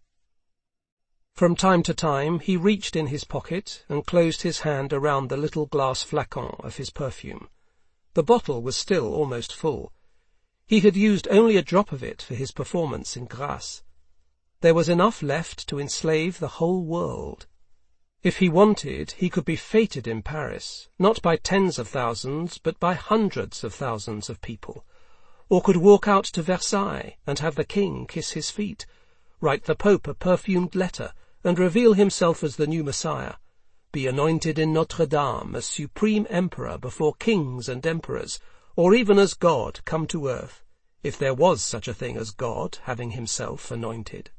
From time to time he reached in his pocket and closed his hand around the little glass flacon of his perfume. The bottle was still almost full. He had used only a drop of it for his performance in Grasse. There was enough left to enslave the whole world. If he wanted, he could be feted in Paris, not by tens of thousands, but by hundreds of thousands of people, or could walk out to Versailles and have the king kiss his feet, write the Pope a perfumed letter, and reveal himself as the new Messiah, be anointed in Notre Dame as supreme emperor before kings and emperors, or even as God come to earth, if there was such a thing as God having himself anointed.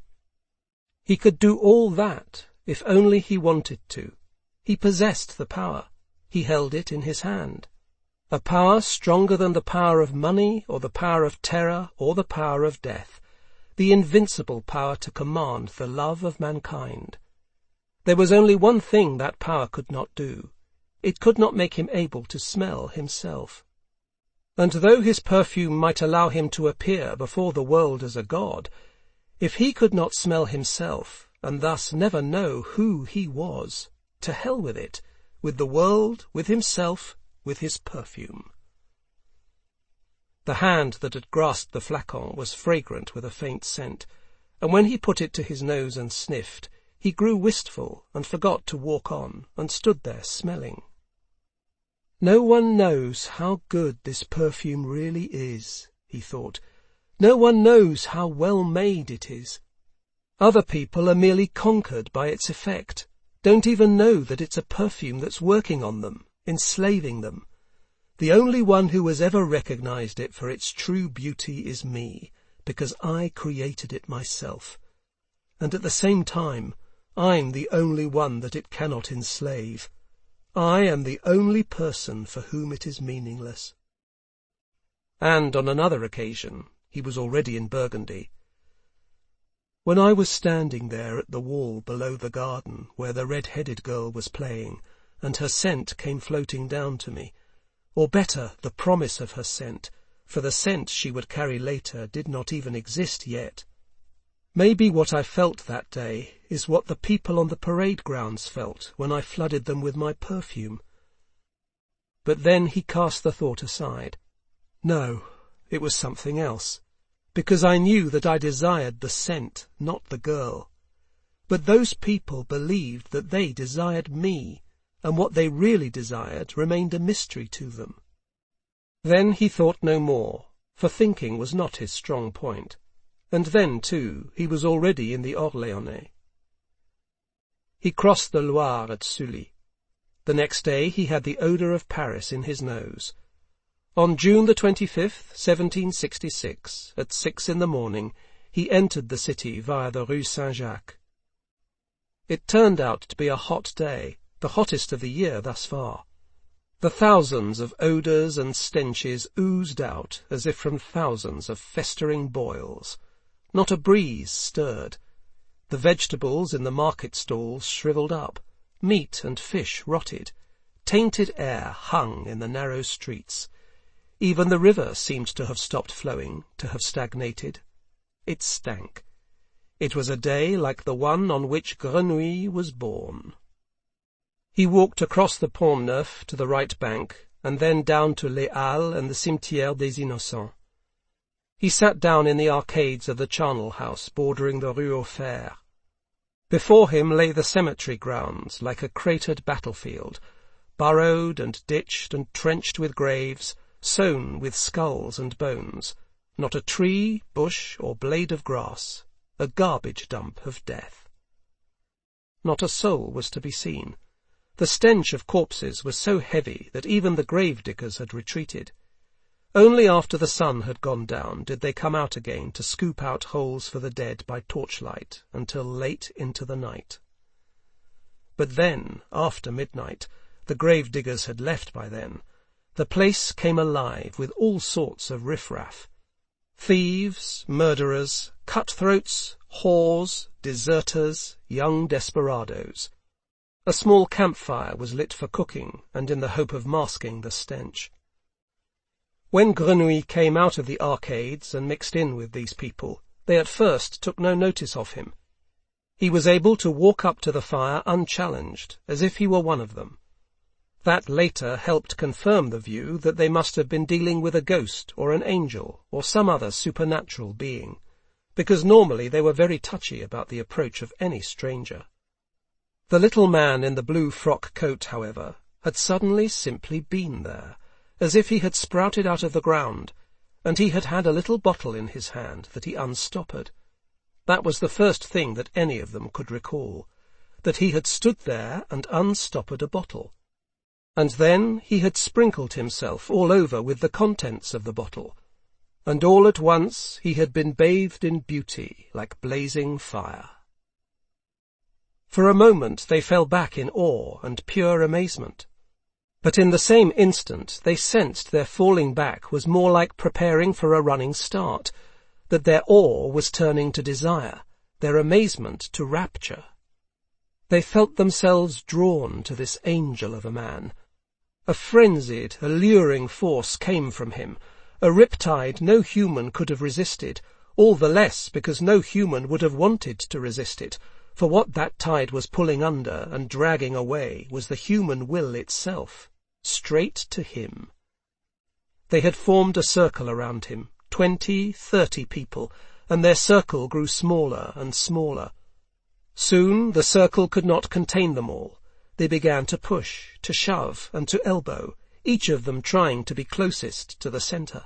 He could do all that, if only he wanted to. He possessed the power. He held it in his hand. A power stronger than the power of money, or the power of terror, or the power of death. The invincible power to command the love of mankind. There was only one thing that power could not do. It could not make him able to smell himself. And though his perfume might allow him to appear before the world as a god, if he could not smell himself, and thus never know who he was, to hell with it, with the world, with himself, with his perfume. The hand that had grasped the flacon was fragrant with a faint scent, and when he put it to his nose and sniffed, he grew wistful and forgot to walk on, and stood there smelling. No one knows how good this perfume really is, he thought. No one knows how well made it is. Other people are merely conquered by its effect, don't even know that it's a perfume that's working on them, enslaving them. The only one who has ever recognized it for its true beauty is me, because I created it myself. And at the same time, I'm the only one that it cannot enslave. I am the only person for whom it is meaningless. And on another occasion, he was already in Burgundy. When I was standing there at the wall below the garden where the red-headed girl was playing, and her scent came floating down to me, or better, the promise of her scent, for the scent she would carry later did not even exist yet. Maybe what I felt that day is what the people on the parade grounds felt when I flooded them with my perfume. But then he cast the thought aside. No, it was something else, because I knew that I desired the scent, not the girl. But those people believed that they desired me, and what they really desired remained a mystery to them. Then he thought no more, for thinking was not his strong point. And then, too, he was already in the Orléanais. He crossed the Loire at Sully. The next day he had the odour of Paris in his nose. On June the twenty-fifth, seventeen sixty-six, at six in the morning, he entered the city via the Rue Saint-Jacques. It turned out to be a hot day, the hottest of the year thus far. The thousands of odours and stenches oozed out as if from thousands of festering boils. Not a breeze stirred. The vegetables in the market stalls shrivelled up. Meat and fish rotted. Tainted air hung in the narrow streets. Even the river seemed to have stopped flowing, to have stagnated. It stank. It was a day like the one on which Grenouille was born. He walked across the Pont Neuf to the right bank, and then down to Les Halles and the Cimetière des Innocents. He sat down in the arcades of the charnel house bordering the Rue aux Fers. Before him lay the cemetery grounds like a cratered battlefield, burrowed and ditched and trenched with graves, sown with skulls and bones, not a tree, bush, or blade of grass, a garbage dump of death. Not a soul was to be seen. The stench of corpses was so heavy that even the grave-diggers had retreated. Only after the sun had gone down did they come out again to scoop out holes for the dead by torchlight until late into the night. But then, after midnight, the grave-diggers had left by then, the place came alive with all sorts of riff-raff. Thieves, murderers, cutthroats, whores, deserters, young desperadoes. A small campfire was lit for cooking and in the hope of masking the stench. When Grenouille came out of the arcades and mixed in with these people, they at first took no notice of him. He was able to walk up to the fire unchallenged, as if he were one of them. That later helped confirm the view that they must have been dealing with a ghost or an angel or some other supernatural being, because normally they were very touchy about the approach of any stranger. The little man in the blue frock coat, however, had suddenly simply been there, as if he had sprouted out of the ground, and he had had a little bottle in his hand that he unstoppered. That was the first thing that any of them could recall, that he had stood there and unstoppered a bottle. And then he had sprinkled himself all over with the contents of the bottle, and all at once he had been bathed in beauty like blazing fire. For a moment they fell back in awe and pure amazement. But in the same instant they sensed their falling back was more like preparing for a running start, that their awe was turning to desire, their amazement to rapture. They felt themselves drawn to this angel of a man. A frenzied, alluring force came from him, a riptide no human could have resisted, all the less because no human would have wanted to resist it, for what that tide was pulling under and dragging away was the human will itself, straight to him. They had formed a circle around him, twenty, thirty people, and their circle grew smaller and smaller. Soon the circle could not contain them all. They began to push, to shove, and to elbow, each of them trying to be closest to the centre.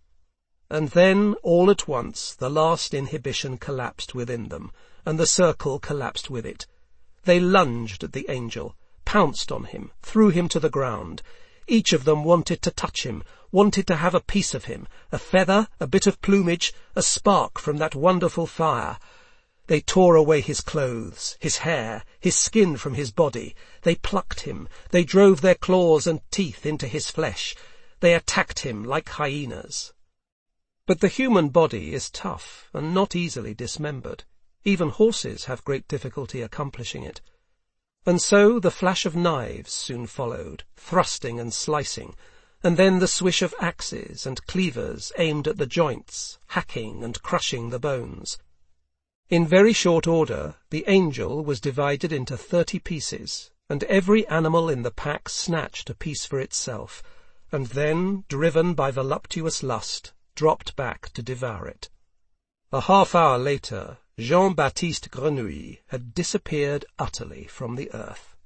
And then, all at once, the last inhibition collapsed within them, and the circle collapsed with it. They lunged at the angel, pounced on him, threw him to the ground. Each of them wanted to touch him, wanted to have a piece of him, a feather, a bit of plumage, a spark from that wonderful fire. They tore away his clothes, his hair, his skin from his body. They plucked him. They drove their claws and teeth into his flesh. They attacked him like hyenas. But the human body is tough and not easily dismembered. Even horses have great difficulty accomplishing it. And so the flash of knives soon followed, thrusting and slicing, and then the swish of axes and cleavers aimed at the joints, hacking and crushing the bones. In very short order, the angel was divided into thirty pieces, and every animal in the pack snatched a piece for itself, and then, driven by voluptuous lust, dropped back to devour it. A half-hour later, Jean-Baptiste Grenouille had disappeared utterly from the earth.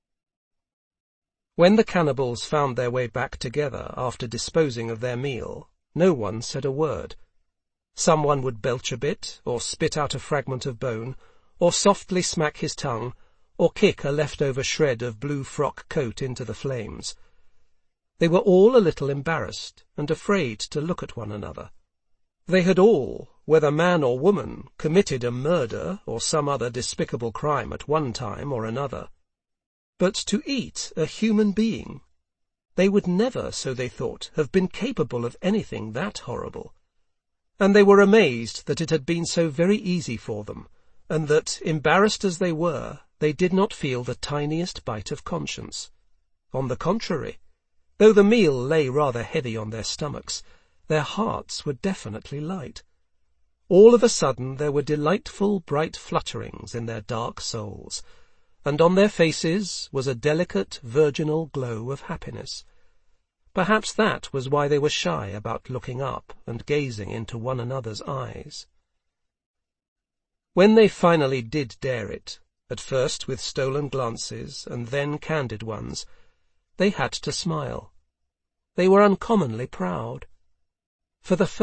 When the cannibals found their way back together after disposing of their meal, no one said a word. Someone would belch a bit, or spit out a fragment of bone, or softly smack his tongue, or kick a leftover shred of blue frock coat into the flames. They were all a little embarrassed and afraid to look at one another. They had all, whether man or woman, committed a murder or some other despicable crime at one time or another. But to eat a human being! They would never, so they thought, have been capable of anything that horrible. And they were amazed that it had been so very easy for them, and that, embarrassed as they were, they did not feel the tiniest bite of conscience. On the contrary, though the meal lay rather heavy on their stomachs, their hearts were definitely light. All of a sudden there were delightful bright flutterings in their dark souls, and on their faces was a delicate virginal glow of happiness. Perhaps that was why they were shy about looking up and gazing into one another's eyes. When they finally did dare it, at first with stolen glances and then candid ones, they had to smile. They were uncommonly proud. For the